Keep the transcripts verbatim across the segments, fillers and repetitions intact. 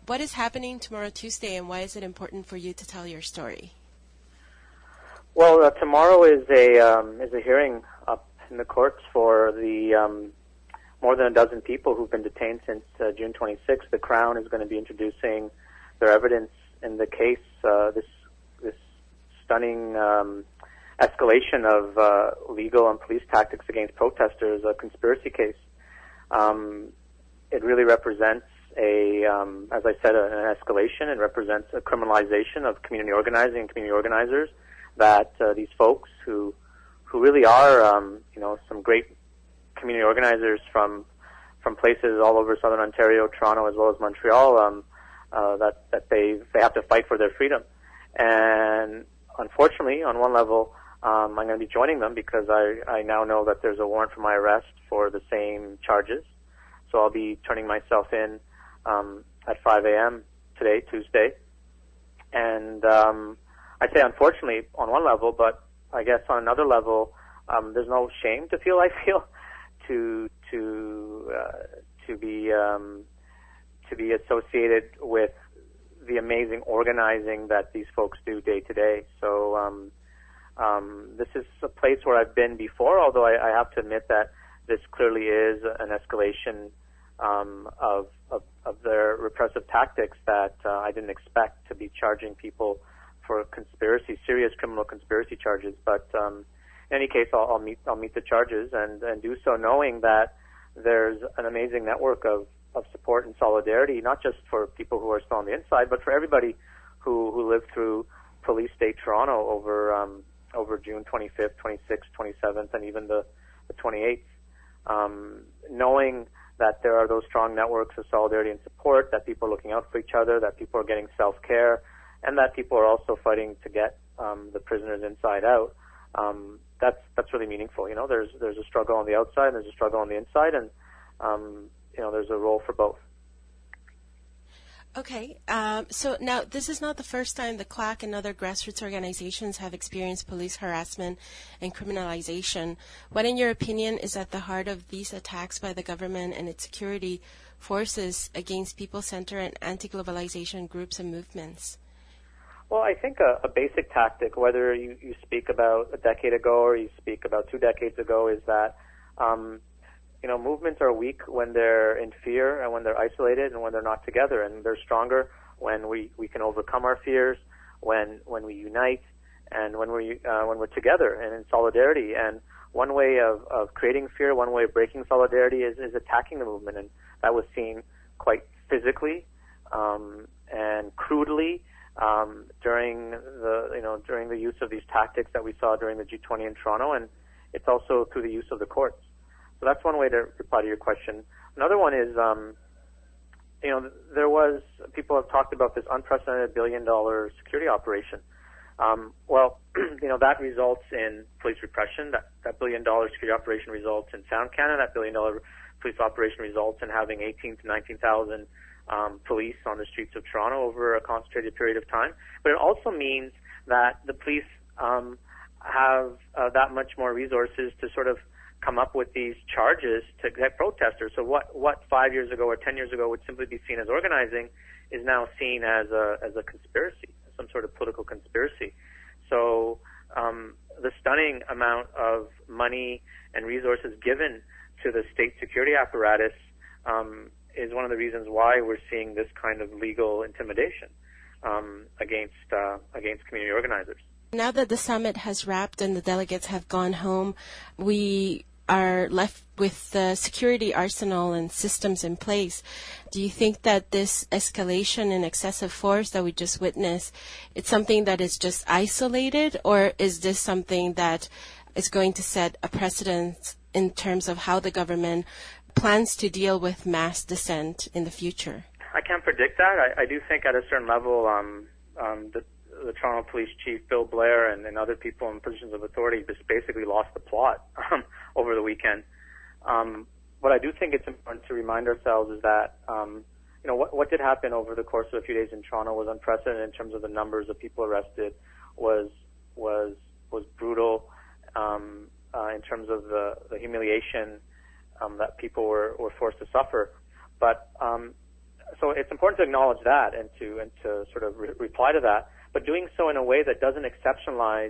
What is happening tomorrow, Tuesday, and why is it important for you to tell your story? Well, uh, tomorrow is a um, is a hearing up in the courts for the um, more than a dozen people who've been detained since uh, June twenty-sixth. The Crown is going to be introducing their evidence in the case. Uh, this this stunning um, escalation of uh, legal and police tactics against protesters, a conspiracy case. Um, it really represents a, um, as I said, an escalation. It represents a criminalization of community organizing and community organizers. That uh, these folks who who really are, um, you know, some great community organizers from from places all over southern Ontario, Toronto, as well as Montreal, um, uh, that that they they have to fight for their freedom. And unfortunately, on one level, um, I'm going to be joining them because I I now know that there's a warrant for my arrest for the same charges. So I'll be turning myself in um, at five a.m. today, Tuesday, and um, I say unfortunately on one level, but I guess on another level, um, there's no shame to feel. I feel to to uh, to be um, to be associated with the amazing organizing that these folks do day to day. So um, um, this is a place where I've been before, although I, I have to admit that this clearly is an escalation um, of, of of their repressive tactics that uh, I didn't expect to be charging people for conspiracy, serious criminal conspiracy charges. But um, in any case, I'll, I'll meet I'll meet the charges and, and do so knowing that there's an amazing network of, of support and solidarity, not just for people who are still on the inside, but for everybody who, who lived through Police State Toronto over um, over June twenty-fifth, twenty-sixth, twenty-seventh, and even the, the twenty-eighth. Um, knowing that there are those strong networks of solidarity and support, that people are looking out for each other, that people are getting self-care, and that people are also fighting to get um, the prisoners inside out. Um, that's that's really meaningful. You know, there's there's a struggle on the outside, and there's a struggle on the inside, and um, you know, there's a role for both. Okay, um, so now this is not the first time the C L A C and other grassroots organizations have experienced police harassment and criminalization. What, in your opinion, is at the heart of these attacks by the government and its security forces against people-centered and anti-globalization groups and movements? Well, I think a, a basic tactic, whether you, you speak about a decade ago or you speak about two decades ago, is that um, you know, movements are weak when they're in fear and when they're isolated and when they're not together, and they're stronger when we, we can overcome our fears, when when we unite, and when we uh, when we're together and in solidarity. And one way of, of creating fear, one way of breaking solidarity is, is attacking the movement, and that was seen quite physically um, and crudely um, during the you know during the use of these tactics that we saw during the G twenty in Toronto, and it's also through the use of the courts. So that's one way to reply to your question. Another one is, um, you know, there was, people have talked about this unprecedented billion-dollar security operation. Um, well, you know, that results in police repression. That, that billion-dollar security operation results in Sound Canada. That billion-dollar police operation results in having eighteen to nineteen thousand um, police on the streets of Toronto over a concentrated period of time. But it also means that the police um, have uh, that much more resources to sort of come up with these charges to get protesters. So what what five years ago or ten years ago would simply be seen as organizing is now seen as a as a conspiracy, some sort of political conspiracy. So um, the stunning amount of money and resources given to the state security apparatus um, is one of the reasons why we're seeing this kind of legal intimidation um, against uh, against community organizers. Now that the summit has wrapped and the delegates have gone home, we are left with the security arsenal and systems in place. Do you think that this escalation in excessive force that we just witnessed, it's something that is just isolated, or is this something that is going to set a precedent in terms of how the government plans to deal with mass dissent in the future? I can't predict that. I, I do think at a certain level um, um, the the Toronto Police Chief, Bill Blair, and, and other people in positions of authority just basically lost the plot um, over the weekend. Um, what I do think it's important to remind ourselves is that, um, you know, what, what did happen over the course of a few days in Toronto was unprecedented in terms of the numbers of people arrested, was was was brutal um, uh, in terms of the, the humiliation um, that people were, were forced to suffer. But um, so it's important to acknowledge that and to and to sort of re- reply to that, but doing so in a way that doesn't exceptionalize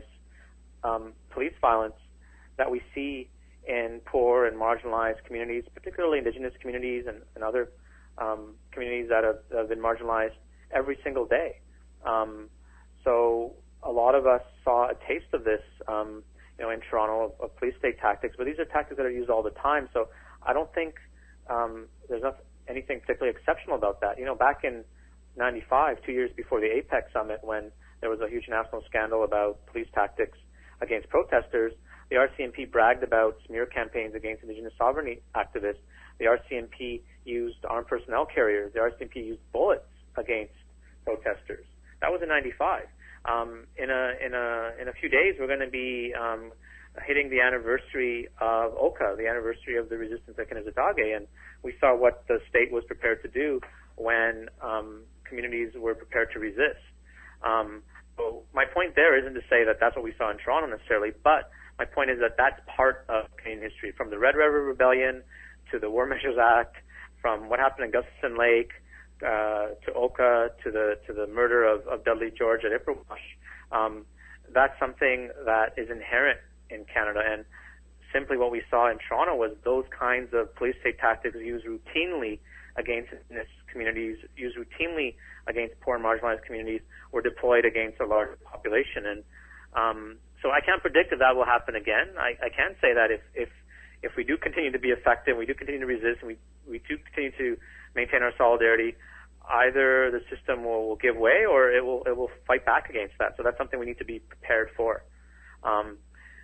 um, police violence that we see in poor and marginalized communities, particularly indigenous communities and, and other um, communities that have, that have been marginalized every single day. Um, so a lot of us saw a taste of this, um, you know, in Toronto of, of police state tactics, but these are tactics that are used all the time. So I don't think um, there's not anything particularly exceptional about that. You know, back in ninety-five, two years before the APEC summit, when there was a huge national scandal about police tactics against protesters, the R C M P bragged about smear campaigns against Indigenous sovereignty activists. The R C M P used armed personnel carriers. The R C M P used bullets against protesters. That was in ninety-five. Um, in a in a in a few days, we're going to be um, hitting the anniversary of Oka, the anniversary of the resistance at Kanesatake, and we saw what the state was prepared to do when um, communities were prepared to resist. Um, so my point there isn't to say that that's what we saw in Toronto necessarily, but my point is that that's part of Canadian history, from the Red River Rebellion to the War Measures Act, from what happened in Gustafson Lake uh, to Oka to the to the murder of, of Dudley George at Ipperwash. Um, that's something that is inherent in Canada, and simply what we saw in Toronto was those kinds of police state tactics used routinely against indigenous communities, used routinely against poor and marginalized communities, were deployed against a large population. And um, so I can't predict if that will happen again. I, I can say that if, if if we do continue to be effective, we do continue to resist, and we, we do continue to maintain our solidarity, either the system will, will give way or it will it will fight back against that. So that's something we need to be prepared for. Um,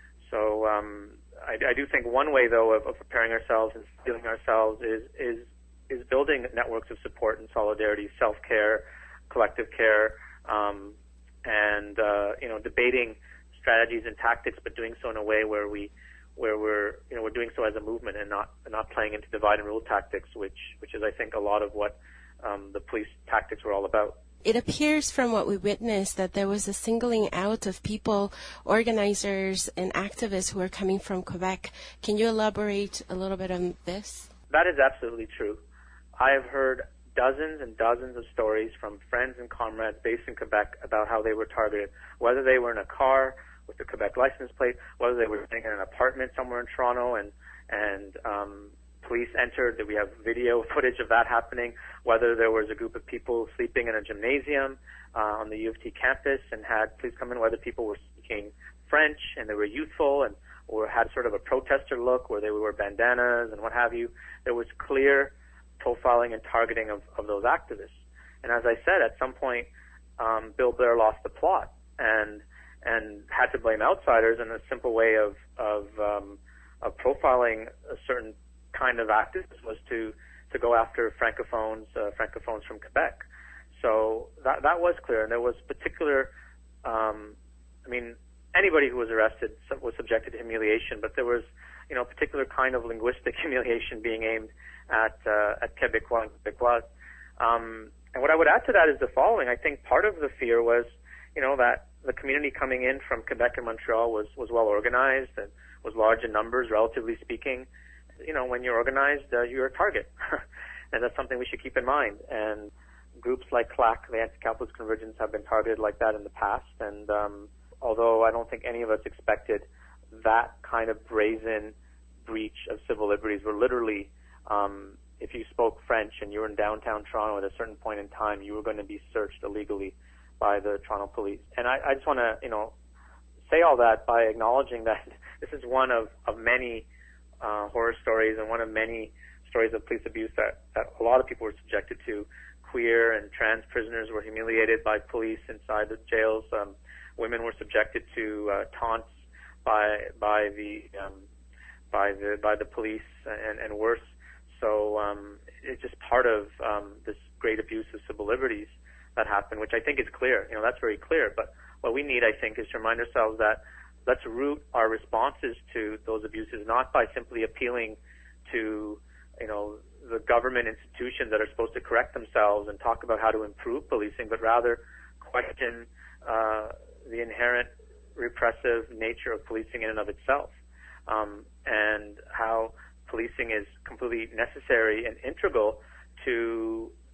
so um, I, I do think one way, though, of, of preparing ourselves and feeling ourselves is is is building networks of support and solidarity, self-care, collective care, um, and uh, you know, debating strategies and tactics, but doing so in a way where we where we're you know we're doing so as a movement and not and not playing into divide and rule tactics, which which is I think a lot of what um, the police tactics were all about. It appears from what we witnessed that there was a singling out of people, organizers and activists who are coming from Quebec. Can you elaborate a little bit on this? That is absolutely true. I have heard dozens and dozens of stories from friends and comrades based in Quebec about how they were targeted, whether they were in a car with the Quebec license plate, whether they were staying in an apartment somewhere in Toronto and and um, police entered, that we have video footage of that happening, whether there was a group of people sleeping in a gymnasium uh, on the U of T campus and had police come in, whether people were speaking French and they were youthful and or had sort of a protester look where they would wear bandanas and what have you. There was clear profiling and targeting of, of those activists. And as I said, at some point, um, Bill Blair lost the plot and and had to blame outsiders, and a simple way of of, um, of profiling a certain kind of activists was to, to go after francophones, uh, francophones from Quebec. So that that was clear, and there was particular, um, I mean, anybody who was arrested was subjected to humiliation, but there was, you know, a particular kind of linguistic humiliation being aimed at uh, at Quebecois and Quebecoises. Um, and what I would add to that is the following. I think part of the fear was, you know, that the community coming in from Quebec and Montreal was, was well organized and was large in numbers, relatively speaking. You know, when you're organized, uh, you're a target. And that's something we should keep in mind. And groups like C L A C, the Anti-Capitalist Convergence, have been targeted like that in the past. And um, although I don't think any of us expected that kind of brazen breach of civil liberties, where literally, um, if you spoke French and you were in downtown Toronto at a certain point in time, you were going to be searched illegally by the Toronto police. And I, I just want to, you know, say all that by acknowledging that this is one of, of many uh, horror stories and one of many stories of police abuse that, that a lot of people were subjected to. Queer and trans prisoners were humiliated by police inside the jails. Um, women were subjected to uh, taunts by by the um, by the by the police and, and worse. So um, it's just part of um, this great abuse of civil liberties that happened, which I think is clear. You know, that's very clear. But what we need, I think, is to remind ourselves that let's root our responses to those abuses not by simply appealing to, you know, the government institutions that are supposed to correct themselves and talk about how to improve policing, but rather question uh, the inherent repressive nature of policing in and of itself, um, and how policing is completely necessary and integral to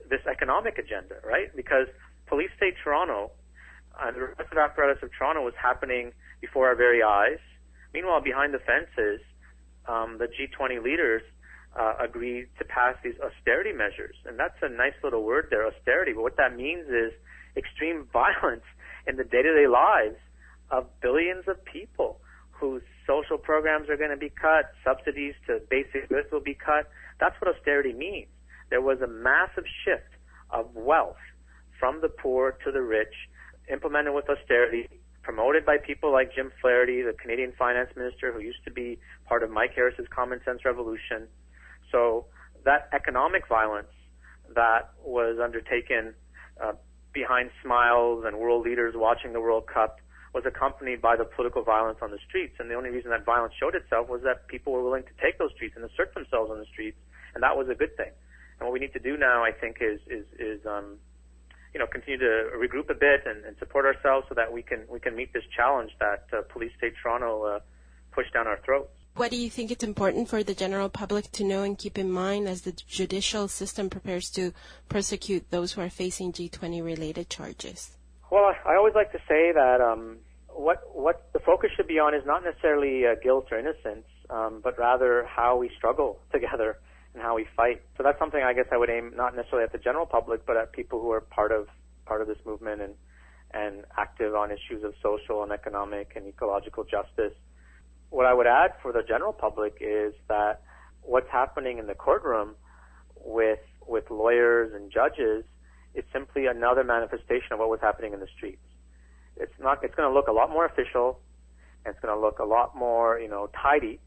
this economic agenda, right? Because Police State Toronto, uh, the repressive apparatus of Toronto was happening before our very eyes. Meanwhile, behind the fences, um, the G twenty leaders uh, agreed to pass these austerity measures. And that's a nice little word there, austerity. But what that means is extreme violence in the day-to-day lives of billions of people whose social programs are going to be cut, subsidies to basic goods will be cut. That's what austerity means. There was a massive shift of wealth from the poor to the rich, implemented with austerity, promoted by people like Jim Flaherty, the Canadian finance minister, who used to be part of Mike Harris's Common Sense Revolution. So that economic violence that was undertaken uh, behind smiles and world leaders watching the World Cup was accompanied by the political violence on the streets. And the only reason that violence showed itself was that people were willing to take those streets and assert themselves on the streets, and that was a good thing. And what we need to do now, I think, is is is um, you know, continue to regroup a bit and, and support ourselves so that we can we can meet this challenge that uh, Police State Toronto uh, pushed down our throats. What do you think it's important for the general public to know and keep in mind as the judicial system prepares to prosecute those who are facing G twenty related charges? Well, I, I always like to say that um, what what the focus should be on is not necessarily uh, guilt or innocence, um, but rather how we struggle together and how we fight. So that's something I guess I would aim not necessarily at the general public, but at people who are part of part of this movement and and active on issues of social and economic and ecological justice. What I would add for the general public is that what's happening in the courtroom with with lawyers and judges is simply another manifestation of what was happening in the streets. It's not. It's going to look a lot more official, and it's going to look a lot more, you know, tidy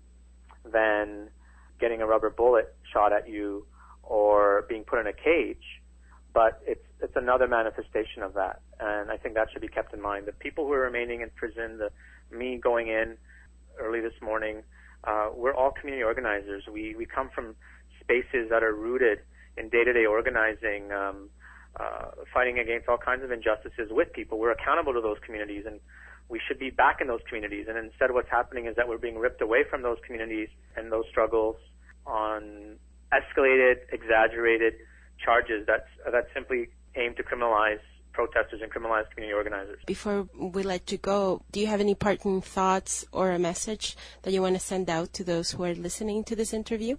than getting a rubber bullet shot at you or being put in a cage. But it's it's another manifestation of that, and I think that should be kept in mind. The people who are remaining in prison, the me going in early this morning, uh, we're all community organizers. We we come from spaces that are rooted in day-to-day organizing, um, uh, fighting against all kinds of injustices with people. We're accountable to those communities, and we should be back in those communities. And instead what's happening is that we're being ripped away from those communities and those struggles on escalated, exaggerated charges that that simply aim to criminalize protesters and criminalize community organizers. Before we let you go, do you have any parting thoughts or a message that you want to send out to those who are listening to this interview?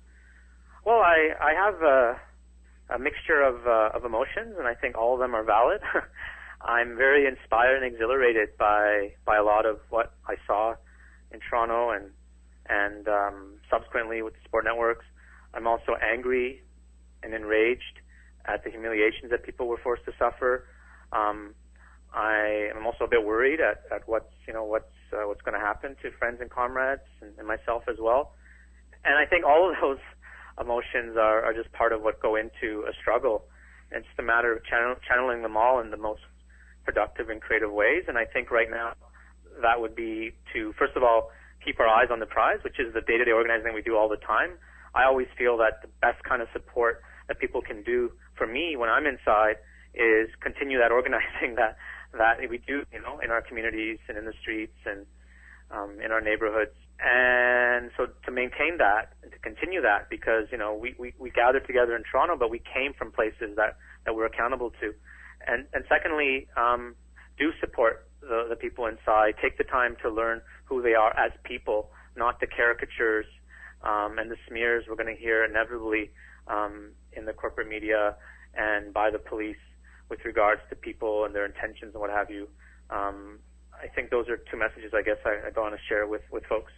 Well, I, I have a, a mixture of, uh, of emotions, and I think all of them are valid. I'm very inspired and exhilarated by, by a lot of what I saw in Toronto and, and um, subsequently with the sport networks. I'm also angry and enraged at the humiliations that people were forced to suffer. Um, I am also a bit worried at, at what's, you know, what's, uh, what's going to happen to friends and comrades and, and myself as well. And I think all of those emotions are, are just part of what go into a struggle. And it's just a matter of channel, channeling them all in the most productive and creative ways. And I think right now that would be to, first of all, keep our eyes on the prize, which is the day-to-day organizing we do all the time. I always feel that the best kind of support that people can do for me when I'm inside is continue that organizing that that we do, you know, in our communities and in the streets and um, in our neighborhoods. And so to maintain that and to continue that, because, you know, we, we, we gathered together in Toronto, but we came from places that, that we're accountable to. And, and secondly, um, do support the, the people inside. Take the time to learn who they are as people, not the caricatures um, and the smears we're going to hear inevitably um, in the corporate media and by the police with regards to people and their intentions and what have you. Um, I think those are two messages I guess I, I want to share with, with folks.